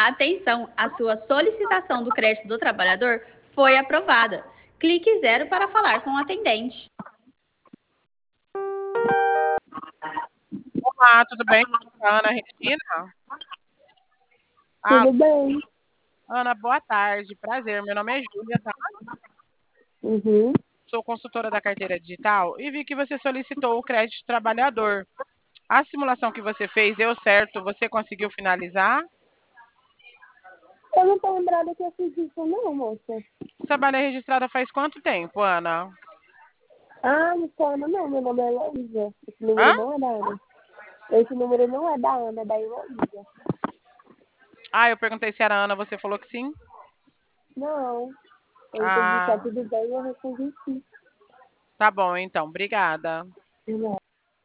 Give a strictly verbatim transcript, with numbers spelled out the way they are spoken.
Atenção, a sua solicitação do crédito do trabalhador foi aprovada. Clique zero para falar com o atendente. Olá, tudo bem? Ana Regina? Ah, Tudo bem. Ana, boa tarde. Prazer. Meu nome é Júlia, tá? Uhum. Sou consultora da carteira digital e vi que você solicitou o crédito trabalhador. A simulação que você fez deu certo? Você conseguiu finalizar? Eu não tô lembrada que eu fiz isso não, moça. Trabalha registrada faz quanto tempo, Ana? Ah, não sou Ana não, meu nome é Heloísa. Esse número Hã? não é da Ana. Esse número não é da Ana, é da Heloísa. Ah, eu perguntei se era Ana, você falou que sim? Não. Eu entendi que tá Ah, tudo bem e eu respondi sim. tá bom então. Obrigada. Não.